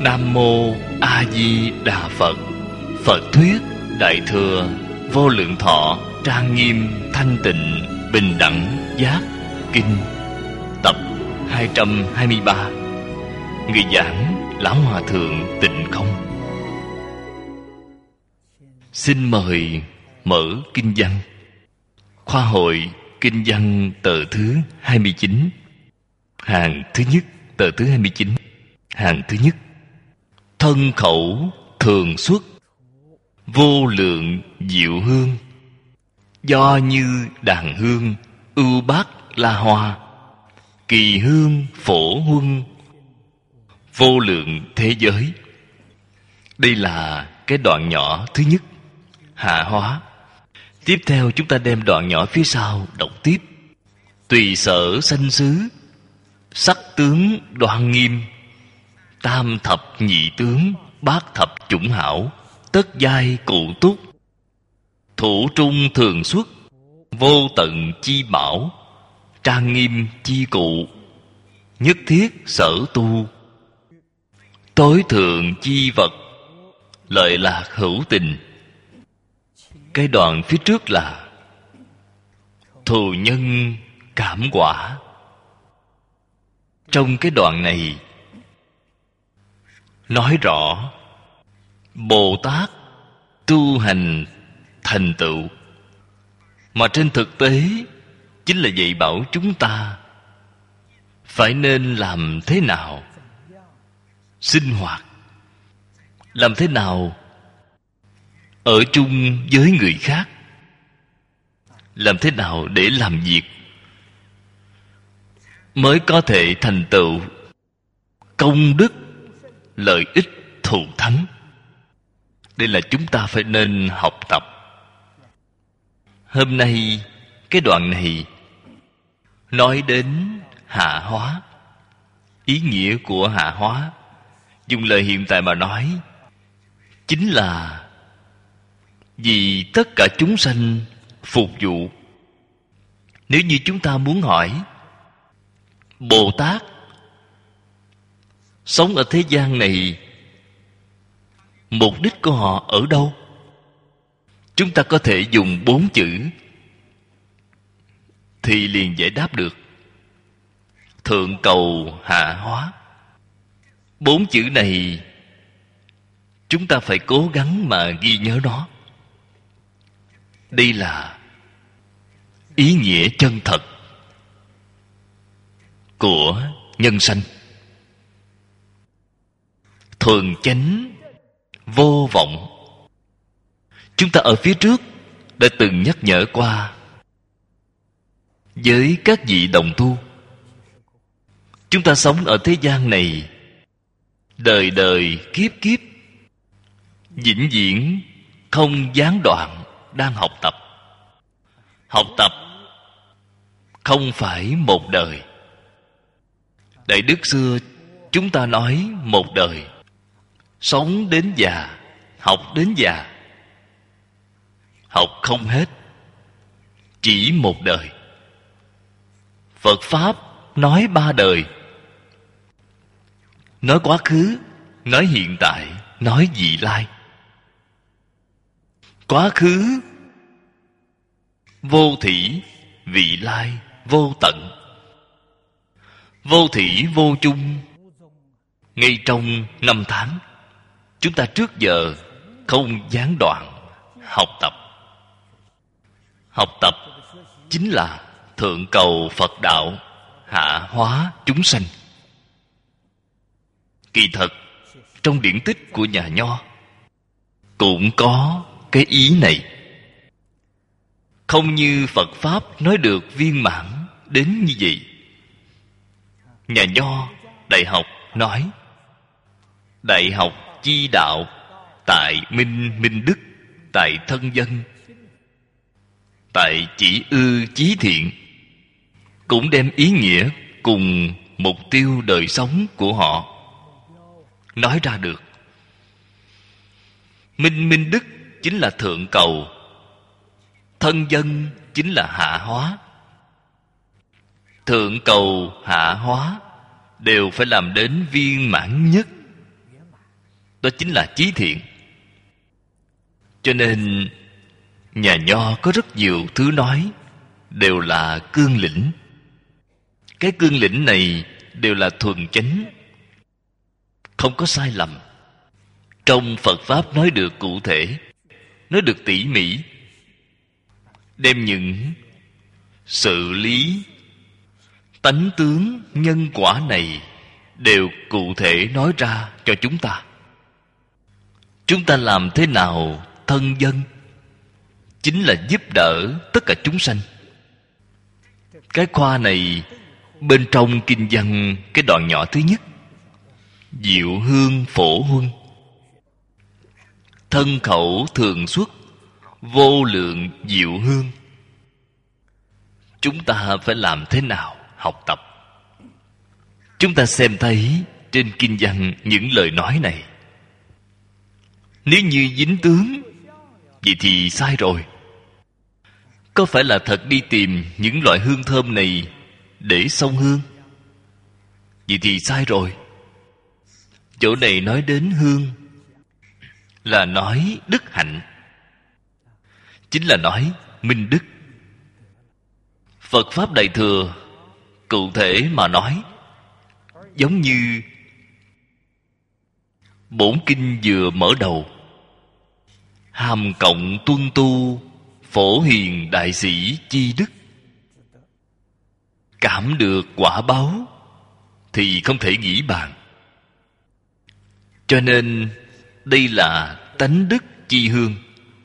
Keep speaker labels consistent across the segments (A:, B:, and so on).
A: Nam Mô A Di Đà Phật. Phật thuyết Đại thừa Vô Lượng Thọ Trang Nghiêm Thanh Tịnh Bình Đẳng Giác Kinh, tập 223. Người giảng Lão Hòa Thượng Tịnh Không. Xin mời mở kinh văn. Khoa hội kinh văn tờ thứ 29, hàng thứ nhất. Tờ thứ 29, hàng thứ nhất. Thân khẩu thường xuất, vô lượng diệu hương, do như đàn hương, ưu bát la hoa, kỳ hương phổ huân, vô lượng thế giới. Đây là cái đoạn nhỏ thứ nhất, hạ hóa. Tiếp theo chúng ta đem đoạn nhỏ phía sau đọc tiếp. Tùy sở sanh xứ, sắc tướng đoan nghiêm, tam thập nhị tướng, bát thập chủng hảo, tất giai cụ túc, thủ trung thường xuất, vô tận chi bảo, trang nghiêm chi cụ, nhất thiết sở tu, tối thượng chi vật, lợi lạc hữu tình. Cái đoạn phía trước là thù nhân cảm quả. Trong cái đoạn này nói rõ Bồ Tát tu hành thành tựu, mà trên thực tế chính là dạy bảo chúng ta phải nên làm thế nào sinh hoạt, làm thế nào ở chung với người khác, làm thế nào để làm việc mới có thể thành tựu công đức, lợi ích thù thắng. Đây là chúng ta phải nên học tập. Hôm nay cái đoạn này nói đến hạ hóa. Ý nghĩa của hạ hóa, dùng lời hiện tại mà nói, chính là vì tất cả chúng sanh phục vụ. Nếu như chúng ta muốn hỏi Bồ Tát sống ở thế gian này, mục đích của họ ở đâu? Chúng ta có thể dùng 4 chữ thì liền giải đáp được. Thượng cầu hạ hóa. 4 chữ này chúng ta phải cố gắng mà ghi nhớ nó. Đây là ý nghĩa chân thật của nhân sanh. Thuần chánh vô vọng. Chúng ta ở phía trước đã từng nhắc nhở qua với các vị đồng tu. Chúng ta sống ở thế gian này, đời đời kiếp kiếp, vĩnh viễn không gián đoạn đang học tập. Học tập không phải một đời. Đại đức xưa chúng ta nói một đời, sống đến già, học đến già. Học không hết, chỉ một đời. Phật Pháp nói 3 đời. Nói quá khứ, nói hiện tại, nói vị lai. Quá khứ vô thỉ, vị lai vô tận. Vô thỉ vô chung. Ngay trong 5 tháng, chúng ta trước giờ không gián đoạn học tập. Học tập chính là thượng cầu Phật đạo, hạ hóa chúng sanh. Kỳ thật trong điển tích của nhà Nho cũng có cái ý này. Không như Phật Pháp nói được viên mãn đến như vậy. Nhà Nho Đại học nói: đại học chi đạo, tại minh minh đức, tại thân dân, tại chỉ ư chí thiện. Cũng đem ý nghĩa cùng mục tiêu đời sống của họ nói ra được. Minh minh đức chính là thượng cầu, thân dân chính là hạ hóa. Thượng cầu hạ hóa đều phải làm đến viên mãn nhất. đó chính là chí thiện. Cho nên nhà Nho có rất nhiều thứ nói đều là cương lĩnh. Cái cương lĩnh này đều là thuần chánh, không có sai lầm. Trong Phật Pháp nói được cụ thể, nói được tỉ mỉ, đem những sự lý, tánh tướng, nhân quả này đều cụ thể nói ra cho chúng ta. Chúng ta làm thế nào thân dân, chính là giúp đỡ tất cả chúng sanh. Cái khoa này bên trong kinh văn, cái đoạn nhỏ thứ nhất: diệu hương phổ huân, thân khẩu thường xuất, vô lượng diệu hương. Chúng ta phải làm thế nào học tập? Chúng ta xem thấy trên kinh văn những lời nói này. Nếu như dính tướng, vậy thì sai rồi. Có phải là thật đi tìm những loại hương thơm này để xông hương? Vậy thì sai rồi. Chỗ này nói đến hương là nói đức hạnh, chính là nói minh đức. Phật Pháp Đại Thừa cụ thể mà nói, giống như bổn kinh vừa mở đầu: hàm cộng tuân tu, phổ hiền đại sĩ chi đức. Cảm được quả báo thì không thể nghĩ bàn. Cho nên đây là tánh đức chi hương.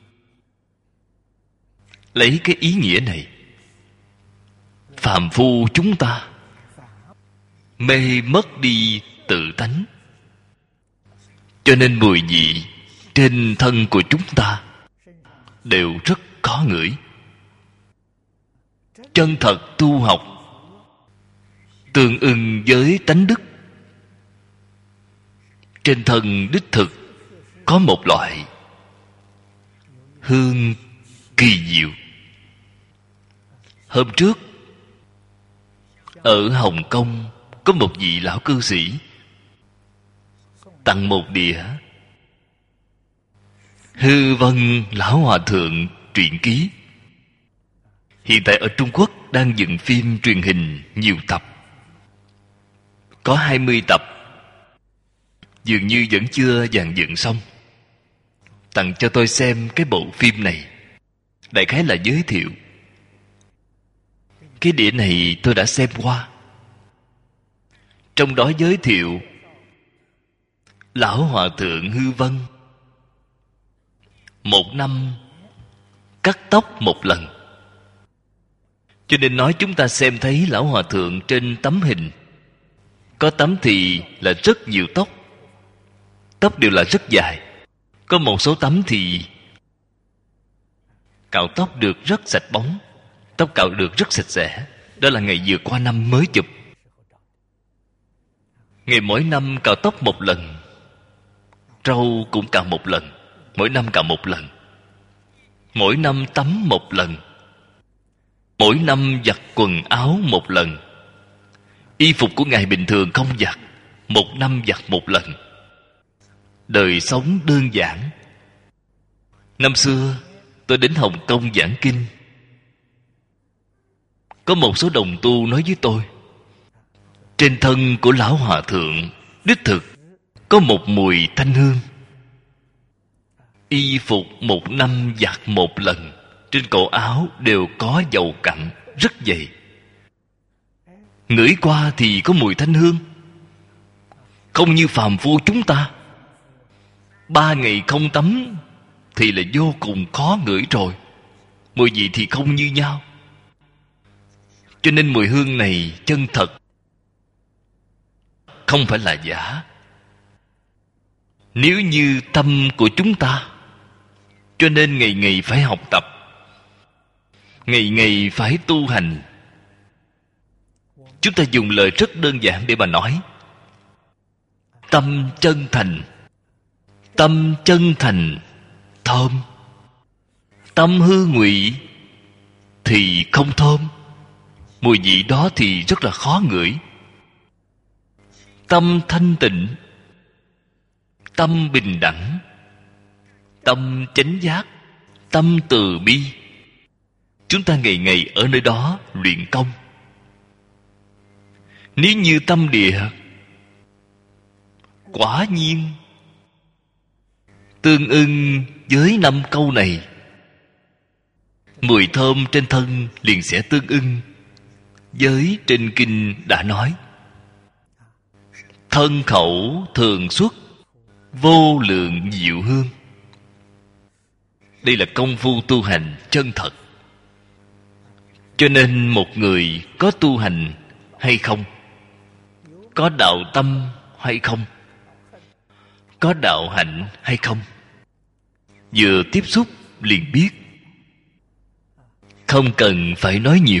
A: Lấy cái ý nghĩa này, phàm phu chúng ta mê mất đi tự tánh, cho nên mùi vị trên thân của chúng ta đều rất khó ngửi. Chân thật tu học tương ưng với tánh đức. Trên thân đích thực có một loại hương kỳ diệu. Hôm trước ở Hồng Kông có một vị lão cư sĩ tặng một đĩa Hư Vân Lão Hòa Thượng truyện ký. Hiện tại ở Trung Quốc đang dựng phim truyền hình nhiều tập, có 20 tập, dường như vẫn chưa dàn dựng xong. Tặng cho tôi xem cái bộ phim này, đại khái là giới thiệu. Cái đĩa này tôi đã xem qua. Trong đó giới thiệu Lão Hòa Thượng Hư Vân một năm cắt tóc một lần. Cho nên nói chúng ta xem thấy Lão Hòa Thượng trên tấm hình, có tấm thì là rất nhiều tóc, tóc đều là rất dài. Có một số tấm thì cạo tóc được rất sạch bóng, tóc cạo được rất sạch sẽ. Đó là ngày vừa qua năm mới chụp. Ngày mỗi năm cạo tóc một lần, râu cũng cạo một lần, mỗi năm cạo một lần. Mỗi năm tắm một lần, mỗi năm giặt quần áo một lần. Y phục của ngài bình thường không giặt, một năm giặt một lần. Đời sống đơn giản. Năm xưa tôi đến Hồng Kông giảng kinh, có một số đồng tu nói với tôi, trên thân của Lão Hòa Thượng đích thực có một mùi thanh hương. Y phục một năm giặt một lần, trên cổ áo đều có dầu cặn rất dày. Ngửi qua thì có mùi thanh hương. Không như phàm phu chúng ta, 3 ngày không tắm thì là vô cùng khó ngửi rồi. Mùi vị thì không như nhau. Cho nên mùi hương này chân thật, không phải là giả. Nếu như tâm của chúng ta, cho nên ngày ngày phải học tập, ngày ngày phải tu hành. Chúng ta dùng lời rất đơn giản để mà nói: tâm chân thành. Tâm chân thành thơm, tâm hư ngụy thì không thơm. Mùi vị đó thì rất là khó ngửi. Tâm thanh tịnh, tâm bình đẳng, tâm chánh giác, tâm từ bi. Chúng ta ngày ngày ở nơi đó luyện công. Nếu như tâm địa quả nhiên tương ưng với 5 câu này, mùi thơm trên thân liền sẽ tương ưng với trên kinh đã nói: thân khẩu thường xuất vô lượng diệu hương. Đây là công phu tu hành chân thật. Cho nên một người có tu hành hay không, có đạo tâm hay không, có đạo hạnh hay không, vừa tiếp xúc liền biết. Không cần phải nói nhiều.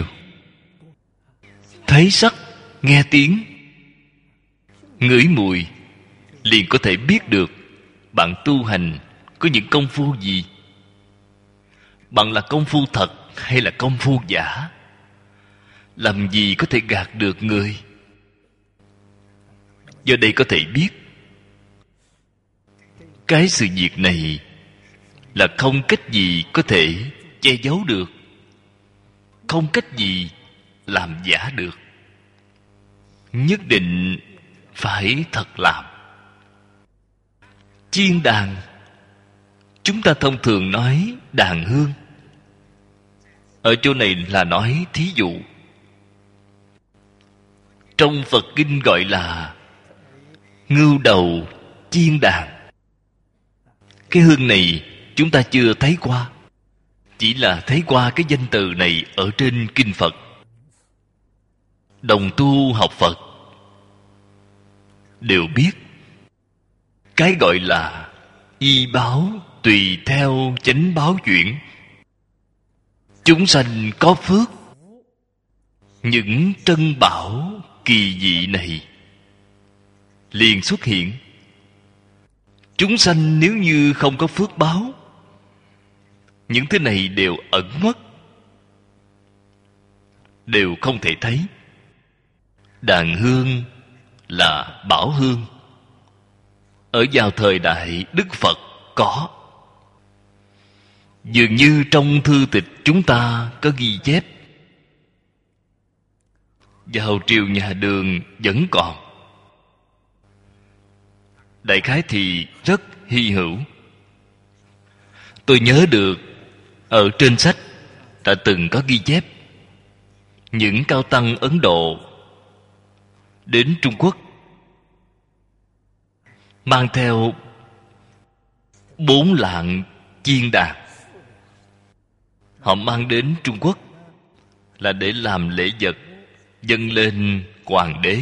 A: Thấy sắc, nghe tiếng, ngửi mùi, liền có thể biết được bạn tu hành có những công phu gì. Bạn là công phu thật hay là công phu giả? Làm gì có thể gạt được người? Do đây có thể biết cái sự việc này là không cách gì có thể che giấu được, không cách gì làm giả được. Nhất định phải thật làm. Chiên đàn, chúng ta thông thường nói đàn hương. Ở chỗ này là nói thí dụ. Trong Phật kinh gọi là ngưu đầu chiên đàn. Cái hương này chúng ta chưa thấy qua, chỉ là thấy qua cái danh từ này ở trên kinh Phật. Đồng tu học Phật đều biết cái gọi là y báo tùy theo chánh báo chuyển. Chúng sanh có phước, những trân bảo kỳ dị này liền xuất hiện. Chúng sanh nếu như không có phước báo, những thứ này đều ẩn mất, đều không thể thấy. Đàn hương là bảo hương. Ở vào thời đại Đức Phật có. Dường như trong thư tịch chúng ta có ghi chép. Vào triều nhà Đường vẫn còn. Đại khái thì rất hy hữu. Tôi nhớ được ở trên sách đã từng có ghi chép những cao tăng Ấn Độ đến Trung Quốc mang theo 4 lạng chiên đàn. Họ mang đến Trung Quốc là để làm lễ vật dâng lên hoàng đế.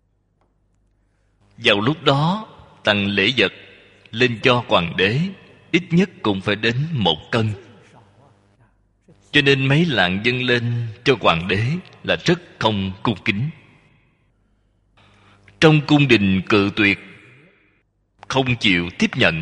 A: Vào lúc đó tặng lễ vật lên cho hoàng đế ít nhất cũng phải đến 1 cân. Cho nên mấy lạng dâng lên cho hoàng đế là rất không cung kính. Trong cung đình cự tuyệt, không chịu tiếp nhận.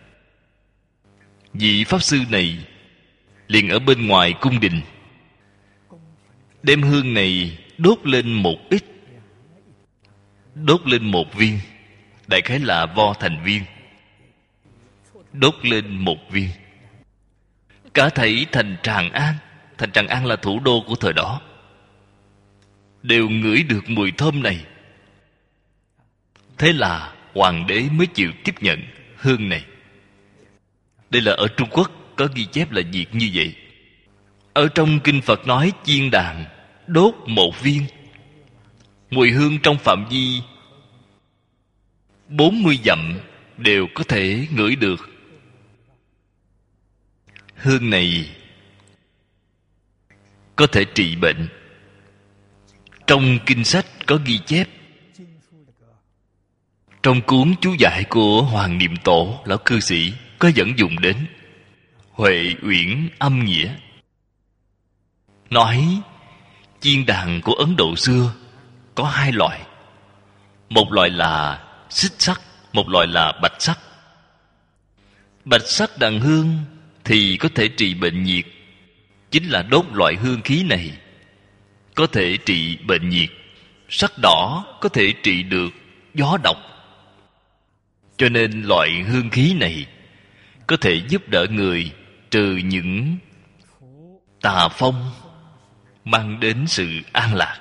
A: Vị pháp sư này liền ở bên ngoài cung đình đem hương này đốt lên một ít, đốt lên 1 viên, đại khái là vo thành viên, đốt lên 1 viên. Cả thảy thành Tràng An, thành Tràng An là thủ đô của thời đó, đều ngửi được mùi thơm này. Thế là hoàng đế mới chịu tiếp nhận hương này. Đây là ở Trung Quốc có ghi chép là việc như vậy. Ở trong kinh Phật nói chiên đàn đốt 1 viên, mùi hương trong phạm vi 40 dặm đều có thể ngửi được. Hương này có thể trị bệnh. Trong kinh sách có ghi chép. Trong cuốn chú giải của Hoàng Niệm Tổ lão cư sĩ có dẫn dùng đến Huệ Uyển Âm Nghĩa, nói chiên đàn của Ấn Độ xưa có 2 loại. Một loại là xích sắc, một loại là bạch sắc. Bạch sắc đàn hương thì có thể trị bệnh nhiệt, chính là đốt loại hương khí này có thể trị bệnh nhiệt. Sắc đỏ có thể trị được gió độc. Cho nên loại hương khí này có thể giúp đỡ người trừ những tà phong, mang đến sự an lạc.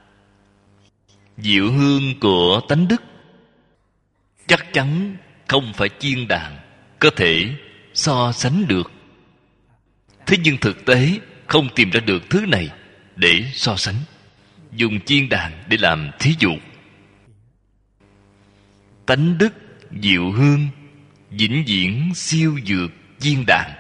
A: Diệu hương của tánh đức chắc chắn không phải chiên đàn có thể so sánh được. Thế nhưng thực tế không tìm ra được thứ này để so sánh, dùng chiên đàn để làm thí dụ. Tánh đức diệu hương vĩnh viễn siêu dược chiên đàn.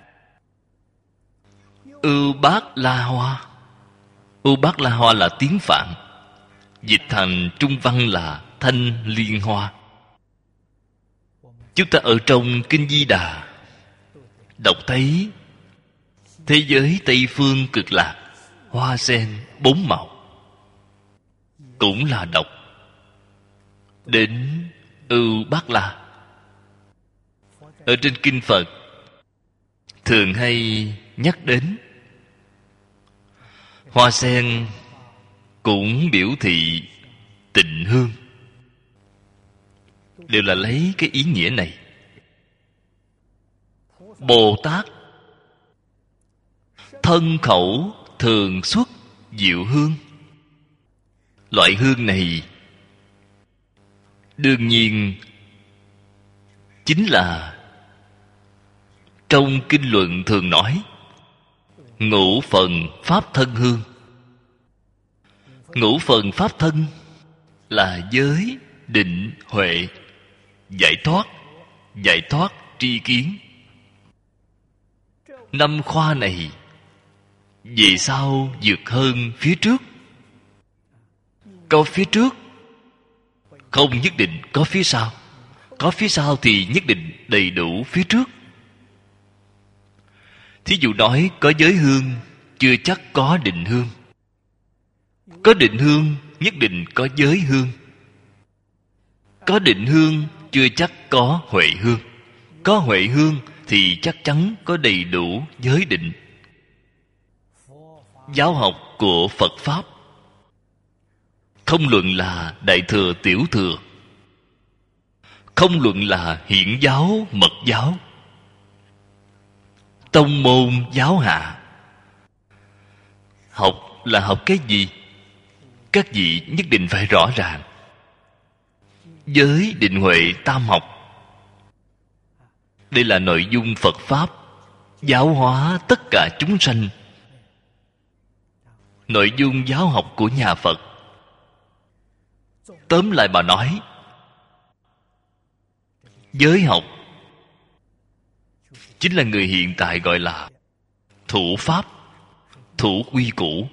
A: Ưu bát la hoa. Ưu bát la hoa là tiếng Phạn, dịch thành trung văn là thanh liên hoa. Chúng ta ở trong Kinh Di Đà đọc thấy thế giới Tây Phương Cực Lạc, hoa sen 4 màu, cũng là đọc đến Ưu Bát La. Ở trên Kinh Phật thường hay nhắc đến hoa sen cũng biểu thị tịnh hương, đều là lấy cái ý nghĩa này. Bồ Tát thân khẩu thường xuất diệu hương. Loại hương này đương nhiên chính là trong kinh luận thường nói ngũ phần pháp thân hương. Ngũ phần pháp thân là giới, định, huệ, giải thoát tri kiến. 5 khoa này vì sao vượt hơn phía trước? Có phía trước không nhất định có phía sau, có phía sau thì nhất định đầy đủ phía trước. Thí dụ nói có giới hương, chưa chắc có định hương. Có định hương, nhất định có giới hương. Có định hương, chưa chắc có huệ hương. Có huệ hương thì chắc chắn có đầy đủ giới định. Giáo học của Phật Pháp, không luận là Đại Thừa Tiểu Thừa, không luận là Hiển giáo Mật giáo, tông môn giáo hạ, học là học cái gì? Các vị nhất định phải rõ ràng. Giới định huệ tam học, đây là nội dung Phật Pháp giáo hóa tất cả chúng sanh. Nội dung giáo học của nhà Phật, tóm lại mà nói, giới học chính là người hiện tại gọi là thủ pháp, thủ quy củ.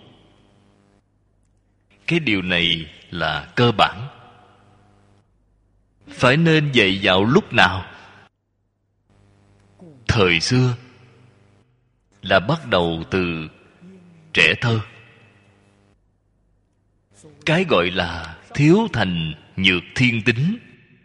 A: Cái điều này là cơ bản. Phải nên dạy vào lúc nào? Thời xưa là bắt đầu từ trẻ thơ. Cái gọi là thiếu thành nhược thiên tính,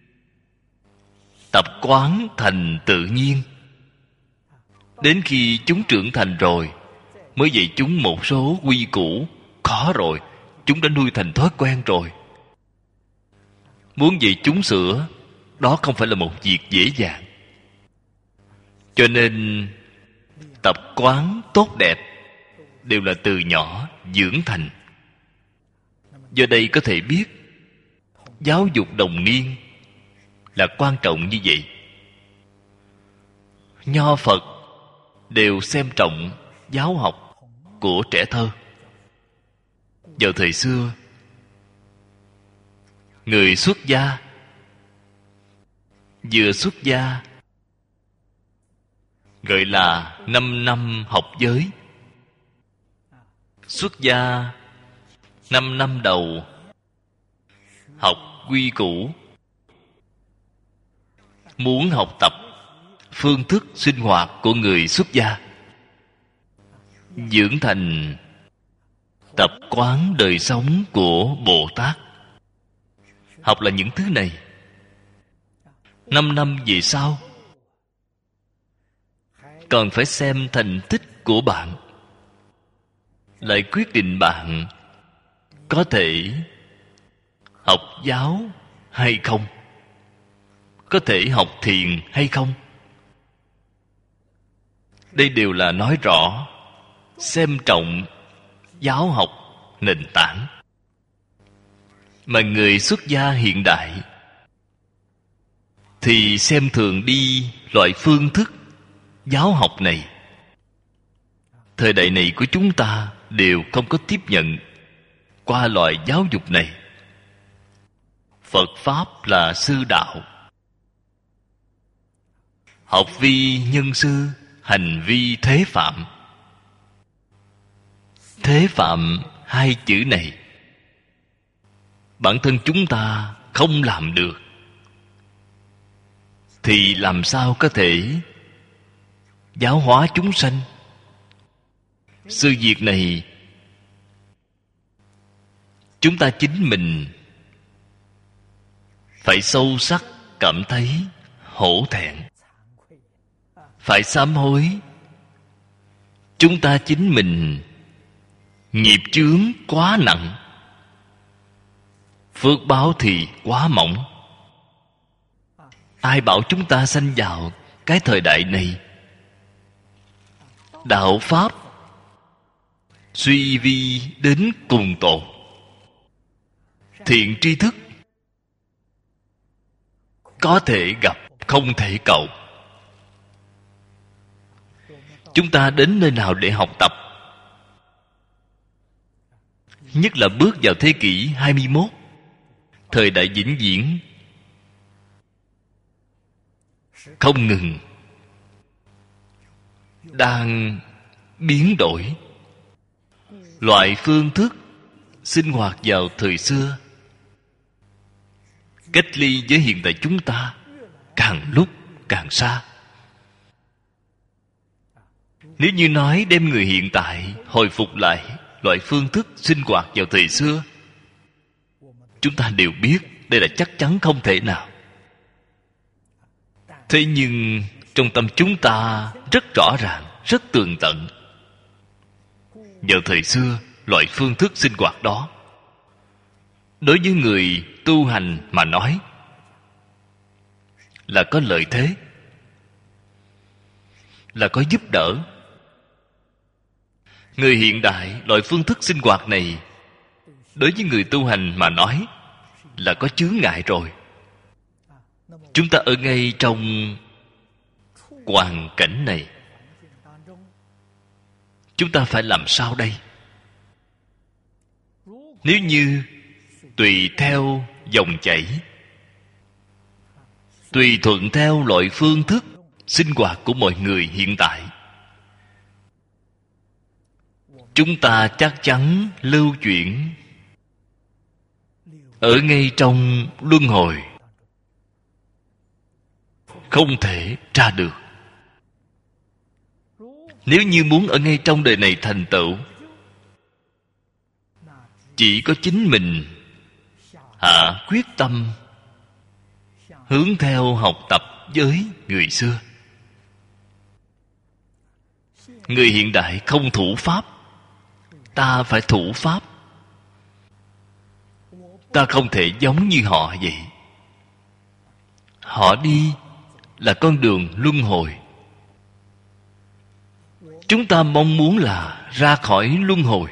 A: tập quán thành tự nhiên. Đến khi chúng trưởng thành rồi mới dạy chúng một số quy củ. Khó rồi, chúng đã nuôi thành thói quen rồi. Muốn dạy chúng sửa, đó không phải là một việc dễ dàng. Cho nên tập quán tốt đẹp đều là từ nhỏ dưỡng thành. Do đây có thể biết giáo dục đồng niên là quan trọng như vậy. Nho Phật đều xem trọng giáo học của trẻ thơ. Vào thời xưa, người xuất gia vừa xuất gia gọi là 5 năm học giới. Xuất gia 5 năm đầu học quy củ, muốn học tập phương thức sinh hoạt của người xuất gia, dưỡng thành tập quán đời sống của Bồ Tát. Học là những thứ này. 5 năm về sau còn phải xem thành tích của bạn, lại quyết định bạn có thể học giáo hay không. có thể học thiền hay không? Đây đều là nói rõ xem trọng giáo học nền tảng. Mà người xuất gia hiện đại thì xem thường đi loại phương thức giáo học này. Thời đại này của chúng ta đều không có tiếp nhận qua loại giáo dục này. Phật Pháp là sư đạo. Học vi nhân sư, hành vi thế phạm. Thế phạm hai chữ này bản thân chúng ta không làm được thì làm sao có thể giáo hóa chúng sanh? Sự việc này chúng ta chính mình phải sâu sắc cảm thấy hổ thẹn, phải sám hối. Chúng ta chính mình nghiệp chướng quá nặng, phước báo thì quá mỏng. Ai bảo chúng ta sanh vào cái thời đại này? Đạo Pháp suy vi đến cùng tột, thiện tri thức có thể gặp không thể cầu. Chúng ta đến nơi nào để học tập? Nhất là bước vào thế kỷ 21, thời đại vĩnh viễn không ngừng đang biến đổi. Loại phương thức sinh hoạt vào thời xưa cách ly với hiện tại chúng ta càng lúc càng xa. Nếu như nói đem người hiện tại hồi phục lại loại phương thức sinh hoạt vào thời xưa, chúng ta đều biết đây là chắc chắn không thể nào. Thế nhưng trong tâm chúng ta rất rõ ràng, rất tường tận. Vào thời xưa, loại phương thức sinh hoạt đó đối với người tu hành mà nói là có lợi thế, là có giúp đỡ. Người hiện đại, loại phương thức sinh hoạt này đối với người tu hành mà nói là có chướng ngại rồi. Chúng ta ở ngay trong hoàn cảnh này, chúng ta phải làm sao đây? Nếu như tùy theo dòng chảy, tùy thuận theo loại phương thức sinh hoạt của mọi người hiện tại, chúng ta chắc chắn lưu chuyển ở ngay trong luân hồi, không thể ra được. Nếu như muốn ở ngay trong đời này thành tựu, chỉ có chính mình hạ quyết tâm hướng theo học tập với người xưa. Người hiện đại không thủ pháp, ta phải thủ pháp. Ta không thể giống như họ vậy. Họ đi là con đường luân hồi. Chúng ta mong muốn là ra khỏi luân hồi.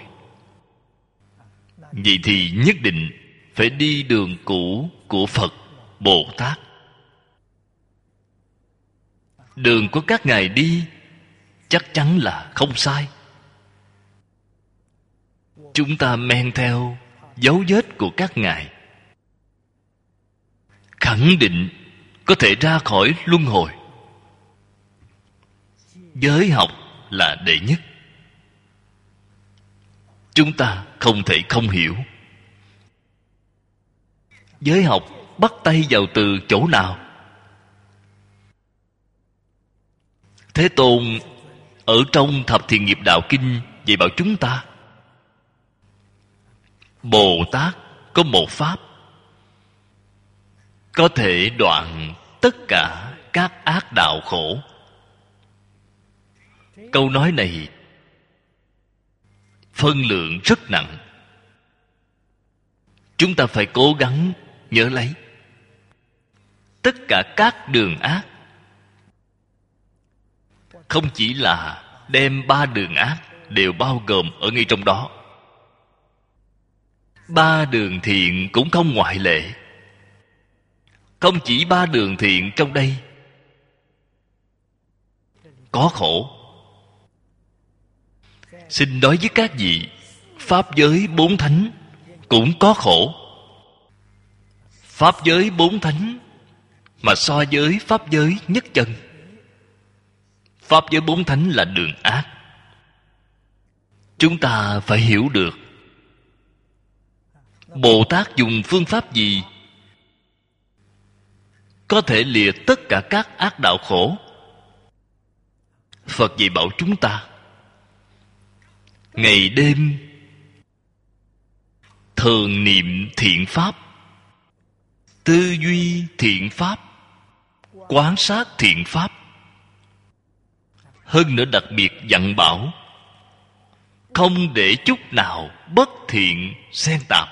A: Vậy thì nhất định phải đi đường cũ của Phật, Bồ Tát. Đường của các ngài đi chắc chắn là không sai. Chúng ta men theo dấu vết của các ngài, khẳng định có thể ra khỏi luân hồi. Giới học là đệ nhất. Chúng ta không thể không hiểu. Giới học bắt tay vào từ chỗ nào? Thế Tôn ở trong Thập Thiện Nghiệp Đạo Kinh dạy bảo chúng ta, Bồ Tát có một pháp có thể đoạn tất cả các ác đạo khổ. Câu nói này phân lượng rất nặng. Chúng ta phải cố gắng nhớ lấy. tất cả các đường ác. Không chỉ là đem 3 đường ác đều bao gồm ở ngay trong đó, 3 đường thiện cũng không ngoại lệ. Không chỉ 3 đường thiện trong đây có khổ. Xin nói với các vị, pháp giới 4 thánh cũng có khổ. Pháp giới 4 thánh mà so với pháp giới nhất chân, pháp giới 4 thánh là đường ác. Chúng ta phải hiểu được Bồ Tát dùng phương pháp gì có thể lìa tất cả các ác đạo khổ. Phật dạy bảo chúng ta ngày đêm thường niệm thiện pháp, tư duy thiện pháp, quán sát thiện pháp. Hơn nữa đặc biệt dặn bảo không để chút nào bất thiện xen tạp.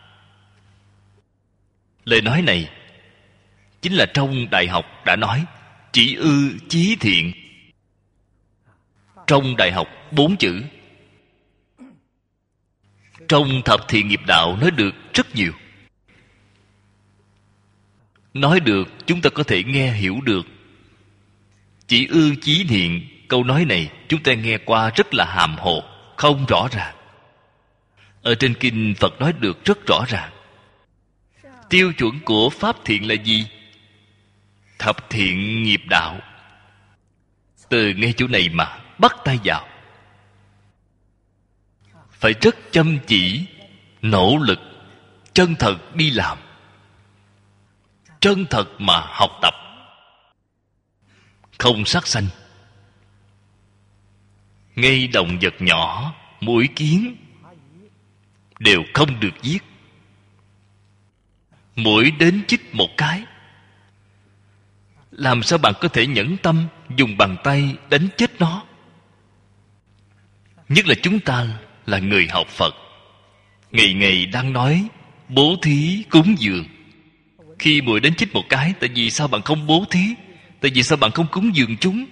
A: Lời nói này chính là trong Đại học đã nói chỉ ư chí thiện. Trong Đại học 4 chữ. Trong Thập Thiện Nghiệp Đạo nói được rất nhiều. Nói được chúng ta có thể nghe hiểu được. Chỉ ư chí thiện, câu nói này chúng ta nghe qua rất là hàm hồ, không rõ ràng. Ở trên kinh Phật nói được rất rõ ràng. Tiêu chuẩn của pháp thiện là gì? Thập thiện nghiệp đạo. Từ ngay chỗ này mà bắt tay vào. Phải rất chăm chỉ, nỗ lực, chân thật đi làm, chân thật mà học tập. Không sát sanh. Ngay động vật nhỏ, muỗi kiến đều không được giết. Muỗi đến chích một cái, làm sao bạn có thể nhẫn tâm dùng bàn tay đánh chết nó? Nhất là chúng ta là người học Phật, ngày ngày đang nói bố thí cúng dường. Khi muỗi đến chích một cái, tại vì sao bạn không bố thí? Tại vì sao bạn không cúng dường chúng?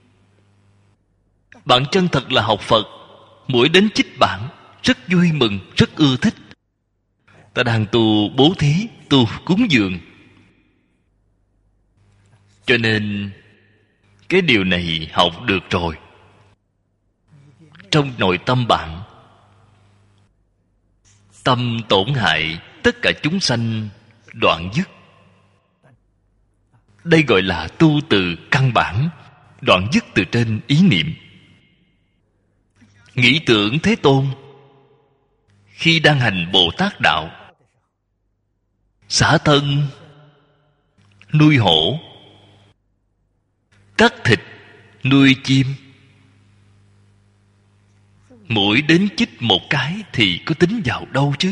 A: Bạn chân thật là học Phật, muỗi đến chích bạn rất vui mừng, rất ưa thích. Ta đang tu bố thí, tu cúng dường. Cho nên cái điều này học được rồi, trong nội tâm bạn, tâm tổn hại tất cả chúng sanh đoạn dứt. Đây gọi là tu từ căn bản, đoạn dứt từ trên ý niệm. Nghĩ tưởng Thế Tôn khi đang hành Bồ Tát đạo, xả thân, nuôi hổ, cắt thịt, nuôi chim. Muỗi đến chích một cái thì có tính vào đâu chứ?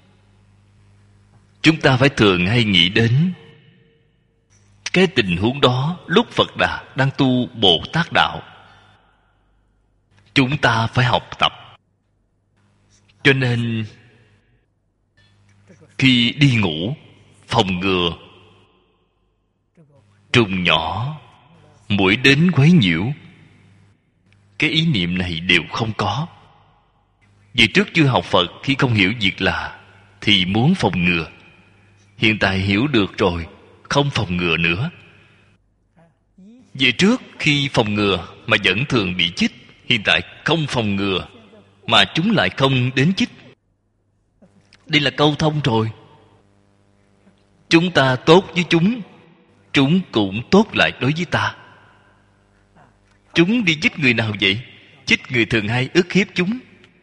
A: Chúng ta phải thường hay nghĩ đến cái tình huống đó lúc Phật Đà đang tu Bồ Tát đạo. Chúng ta phải học tập. Cho nên khi đi ngủ, phòng ngừa trùng nhỏ, muỗi đến quấy nhiễu. Cái ý niệm này đều không có. Vì trước chưa học Phật, khi không hiểu việc là thì muốn phòng ngừa. Hiện tại hiểu được rồi, không phòng ngừa nữa. Về trước khi phòng ngừa mà vẫn thường bị chích, hiện tại không phòng ngừa mà chúng lại không đến chích. Đây là câu thông rồi. Chúng ta tốt với chúng cũng tốt lại đối với ta. Chúng đi chích người nào vậy? Chích người thường hay ức hiếp chúng.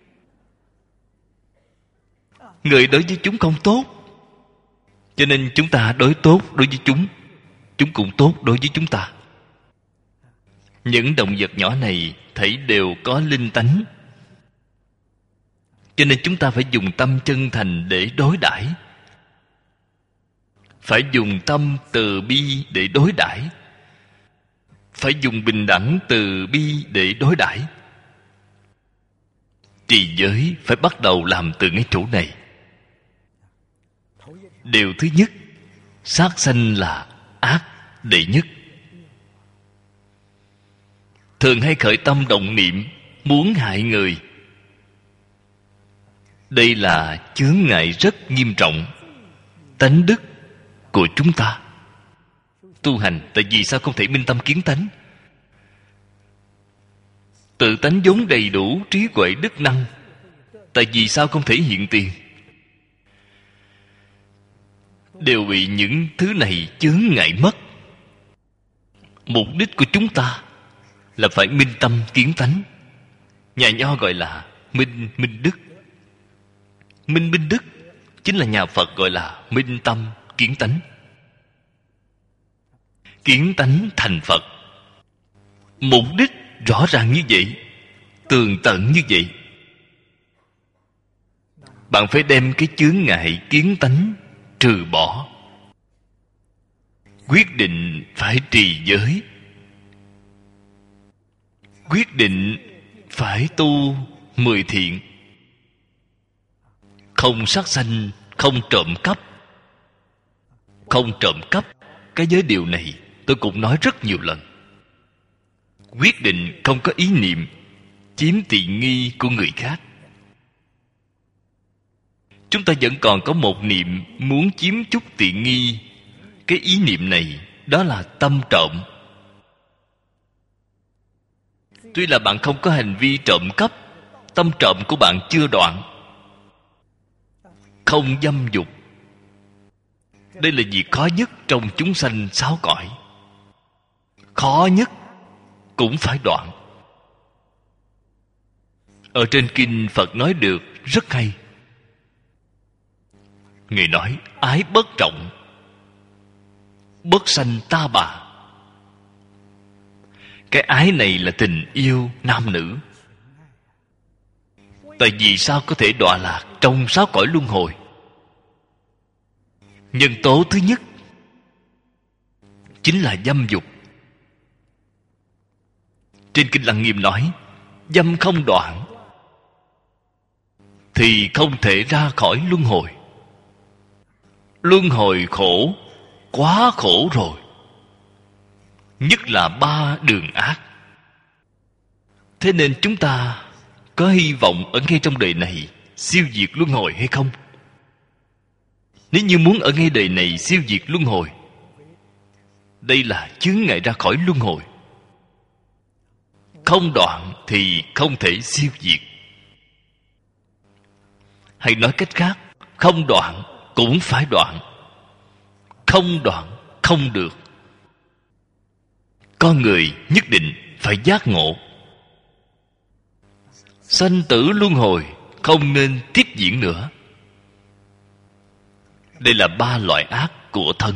A: Người đối với chúng không tốt, cho nên chúng ta đối tốt đối với chúng cũng tốt đối với chúng ta. Những động vật nhỏ này thấy đều có linh tánh, cho nên chúng ta phải dùng tâm chân thành để đối đãi, phải dùng tâm từ bi để đối đãi, phải dùng bình đẳng từ bi để đối đãi. Trì giới phải bắt đầu làm từ ngay chỗ này. Điều thứ nhất, sát sanh là ác đệ nhất. Thường hay khởi tâm động niệm muốn hại người. Đây là chướng ngại rất nghiêm trọng tánh đức của chúng ta. Tu hành tại vì sao không thể minh tâm kiến tánh? Tự tánh vốn đầy đủ trí huệ đức năng, tại vì sao không thể hiện tiền? Đều bị những thứ này chướng ngại mất. Mục đích của chúng ta là phải minh tâm kiến tánh. Nhà Nho gọi là minh đức. Minh đức chính là nhà Phật gọi là minh tâm kiến tánh. Kiến tánh thành Phật. Mục đích rõ ràng như vậy, tường tận như vậy. Bạn phải đem cái chướng ngại kiến tánh trừ bỏ. Quyết định phải trì giới. Quyết định phải tu 10 thiện. Không sát sanh, không trộm cắp. Không trộm cắp, cái giới điều này tôi cũng nói rất nhiều lần. Quyết định không có ý niệm chiếm tiện nghi của người khác. Chúng ta vẫn còn có một niệm muốn chiếm chút tiện nghi. Cái ý niệm này đó là tâm trộm. Tuy là bạn không có hành vi trộm cắp, tâm trộm của bạn chưa đoạn. Không dâm dục. Đây là việc khó nhất trong chúng sanh 6 cõi. Khó nhất cũng phải đoạn. Ở trên kinh Phật nói được rất hay. Người nói ái bất trọng, bất sanh ta bà. Cái ái này là tình yêu nam nữ. Tại vì sao có thể đọa lạc trong 6 cõi luân hồi? Nhân tố thứ nhất chính là dâm dục. Trên kinh Lăng Nghiêm nói, dâm không đoạn thì không thể ra khỏi luân hồi. Luân hồi khổ, quá khổ rồi. Nhất là 3 đường ác. Thế nên chúng ta có hy vọng ở ngay trong đời này siêu diệt luân hồi hay không? Nếu như muốn ở ngay đời này siêu diệt luân hồi, đây là chướng ngại ra khỏi luân hồi. Không đoạn thì không thể siêu diệt. Hay nói cách khác, không đoạn cũng phải đoạn. Không đoạn không được. Con người nhất định phải giác ngộ. Sanh tử luân hồi không nên tiếp diễn nữa. Đây là 3 loại ác của thân.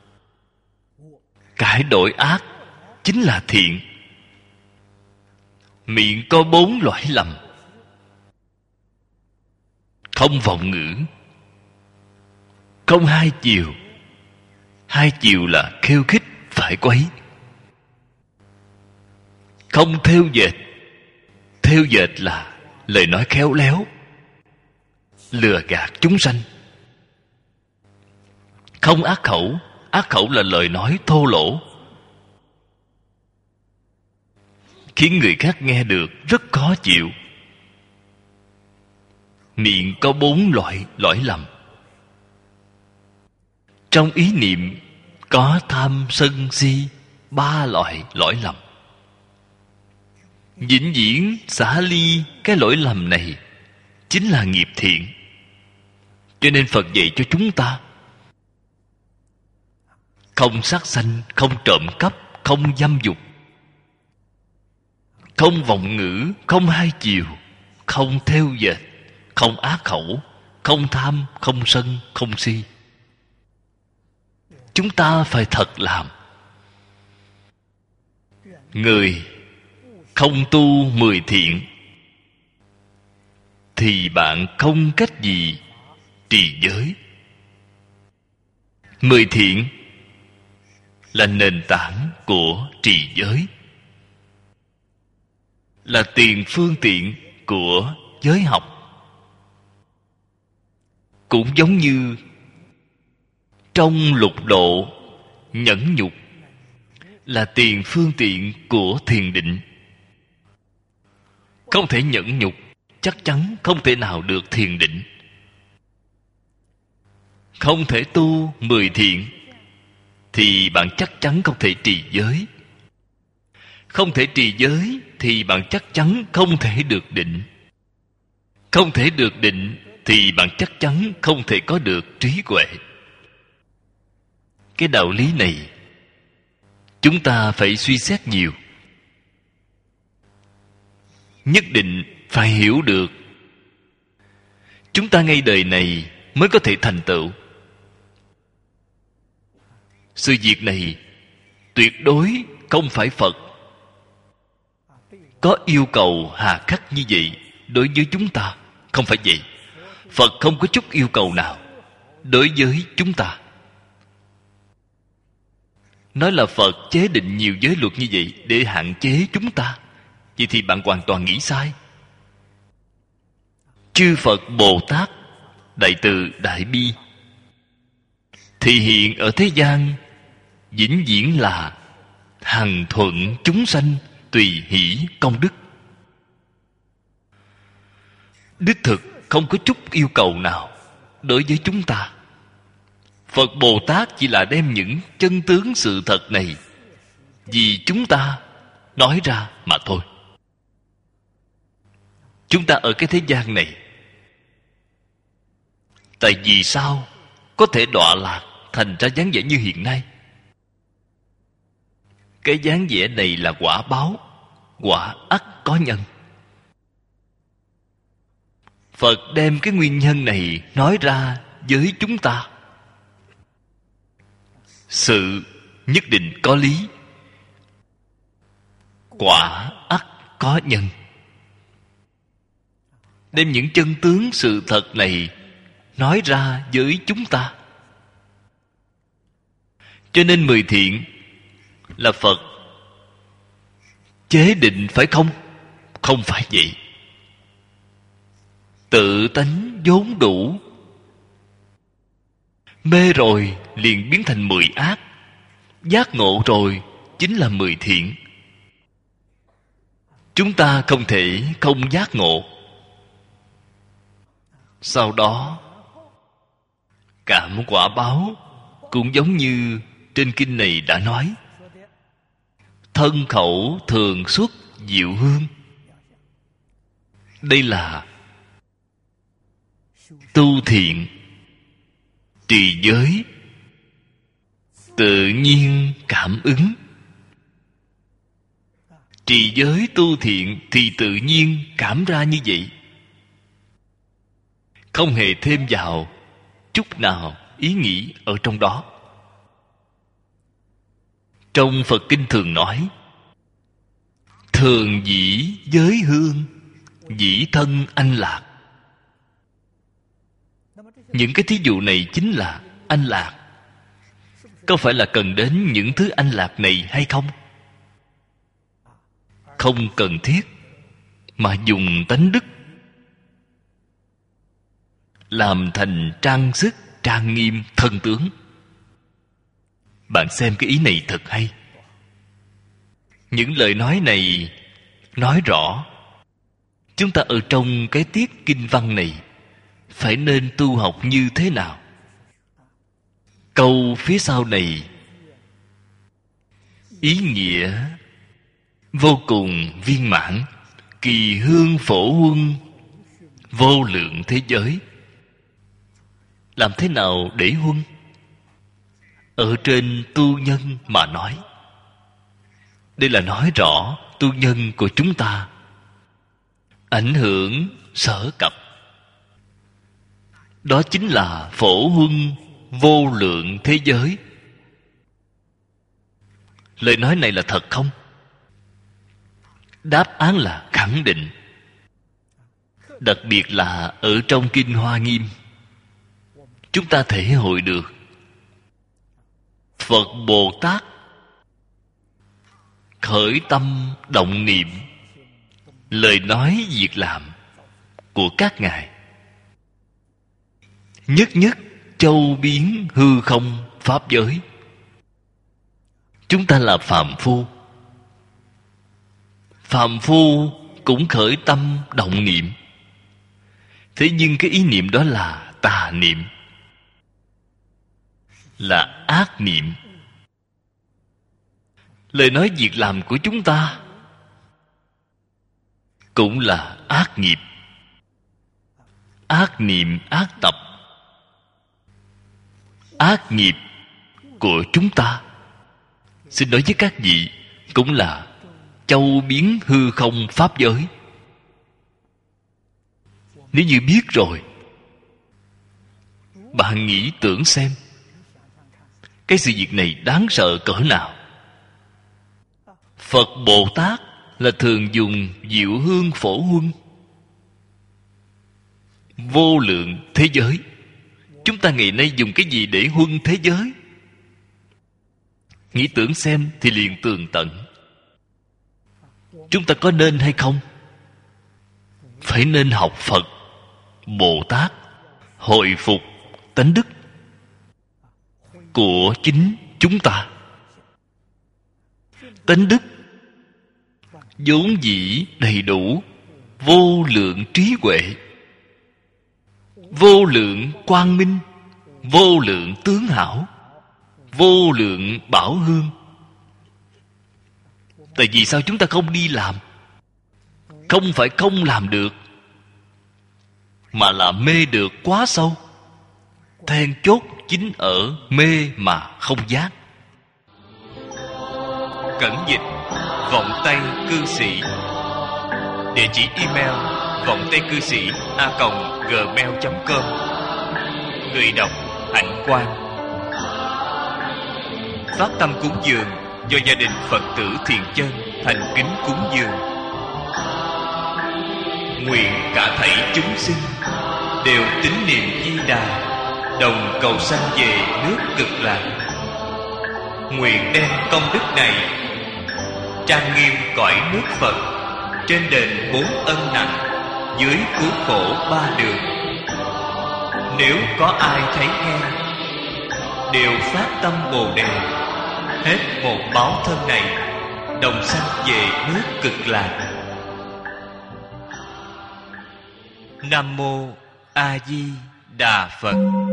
A: Cải đổi ác chính là thiện. Miệng có 4 loại lầm. Không vọng ngữ, không hai chiều. Hai chiều là khiêu khích phải quấy. Không thêu dệt. Thêu dệt là lời nói khéo léo, lừa gạt chúng sanh. Không ác khẩu. Ác khẩu là lời nói thô lỗ, khiến người khác nghe được rất khó chịu. Miệng có 4 loại lỗi lầm. Trong ý niệm có tham sân si 3 loại lỗi lầm. Vĩnh viễn xả ly cái lỗi lầm này chính là nghiệp thiện. Cho nên Phật dạy cho chúng ta không sát sanh, không trộm cắp, không dâm dục, không vọng ngữ, không hai chiều, không thêu dệt, không ác khẩu, không tham, không sân, không si. Chúng ta phải thật làm. Người không tu 10 thiện thì bạn không cách gì trì giới. 10 thiện là nền tảng của trì giới, là tiền phương tiện của giới học. Cũng giống như trong lục độ nhẫn nhục là tiền phương tiện của thiền định. Không thể nhẫn nhục, chắc chắn không thể nào được thiền định. Không thể tu 10 thiện thì bạn chắc chắn không thể trì giới. Không thể trì giới thì bạn chắc chắn không thể được định. Không thể được định thì bạn chắc chắn không thể có được trí huệ. Cái đạo lý này chúng ta phải suy xét nhiều. Nhất định phải hiểu được. Chúng ta ngay đời này mới có thể thành tựu. Sự việc này tuyệt đối không phải Phật có yêu cầu hà khắc như vậy đối với chúng ta. Không phải vậy. Phật không có chút yêu cầu nào đối với chúng ta. Nói là Phật chế định nhiều giới luật như vậy để hạn chế chúng ta, vậy thì bạn hoàn toàn nghĩ sai. Chư Phật Bồ Tát Đại Từ Đại Bi thì hiện ở thế gian vĩnh viễn là hằng thuận chúng sanh, tùy hỷ công đức. Đích thực không có chút yêu cầu nào đối với chúng ta. Phật Bồ Tát chỉ là đem những chân tướng sự thật này vì chúng ta nói ra mà thôi. Chúng ta ở cái thế gian này, tại vì sao có thể đọa lạc thành ra dáng vẻ như hiện nay? Cái dáng vẻ này là quả báo, quả ắt có nhân. Phật đem cái nguyên nhân này nói ra với chúng ta. Sự nhất định có lý, quả ắt có nhân. Đem những chân tướng sự thật này nói ra với chúng ta. Cho nên 10 thiện là Phật chế định, phải không? Không phải vậy. Tự tánh vốn đủ, mê rồi liền biến thành 10 ác, giác ngộ rồi chính là 10 thiện. Chúng ta không thể không giác ngộ. Sau đó cảm quả báo cũng giống như trên kinh này đã nói: thân khẩu thường xuất diệu hương. Đây là tu thiện, trì giới, tự nhiên cảm ứng. Trì giới tu thiện thì tự nhiên cảm ra như vậy, không hề thêm vào chút nào ý nghĩ ở trong đó. Trong Phật kinh thường nói: thường dĩ giới hương, dĩ thân anh lạc. Những cái thí dụ này chính là anh lạc. Có phải là cần đến những thứ anh lạc này hay không? Không cần thiết, mà dùng tánh đức làm thành trang sức, trang nghiêm thân tướng. Bạn xem cái ý này thật hay. Những lời nói này nói rõ chúng ta ở trong cái tiết kinh văn này phải nên tu học như thế nào. Câu phía sau này ý nghĩa vô cùng viên mãn. Kỳ hương phổ huân, vô lượng thế giới. Làm thế nào để huân? Ở trên tu nhân mà nói. Đây là nói rõ tu nhân của chúng ta ảnh hưởng sở cập. Đó chính là phổ huân vô lượng thế giới. Lời nói này là thật không? Đáp án là khẳng định. Đặc biệt là ở trong Kinh Hoa Nghiêm, chúng ta thể hội được Phật Bồ Tát khởi tâm động niệm, lời nói việc làm của các ngài nhất nhất châu biến hư không pháp giới. Chúng ta là phàm phu. Phàm phu cũng khởi tâm động niệm. Thế nhưng cái ý niệm đó là tà niệm, là ác niệm. Lời nói việc làm của chúng ta cũng là ác nghiệp, ác niệm, ác tập. Ác nghiệp của chúng ta, xin nói với các vị, cũng là châu biến hư không pháp giới. Nếu như biết rồi, bạn nghĩ tưởng xem, cái sự việc này đáng sợ cỡ nào. Phật Bồ Tát là thường dùng diệu hương phổ huân vô lượng thế giới. Chúng ta ngày nay dùng cái gì để huân thế giới? Nghĩ tưởng xem thì liền tường tận. Chúng ta có nên hay không? Phải nên học Phật Bồ Tát, hồi phục tánh đức của chính chúng ta. Tánh đức vốn dĩ đầy đủ, vô lượng trí huệ, vô lượng quang minh, vô lượng tướng hảo, vô lượng bảo hương. Tại vì sao chúng ta không đi làm? Không phải không làm được, mà là mê được quá sâu. Then chốt chính ở mê mà không giác. Cẩn dịch vọng tây cư sĩ. Địa chỉ email vọng tây cư sĩ @gmail.com. Người đọc Hạnh Quang. Phát tâm cúng dường do gia đình Phật tử Thiền Chân thành kính cúng dường. Nguyện cả thảy chúng sinh đều tín niệm Di Đà, đồng cầu sanh về nước Cực Lạc. Nguyện đem công đức này trang nghiêm cõi nước Phật, trên đền 4 ân nặng, dưới cứu khổ 3 đường. Nếu có ai thấy nghe, đều phát tâm Bồ Đề, hết một báo thân này, đồng sanh về nước Cực Lạc. Nam mô A Di Đà Phật.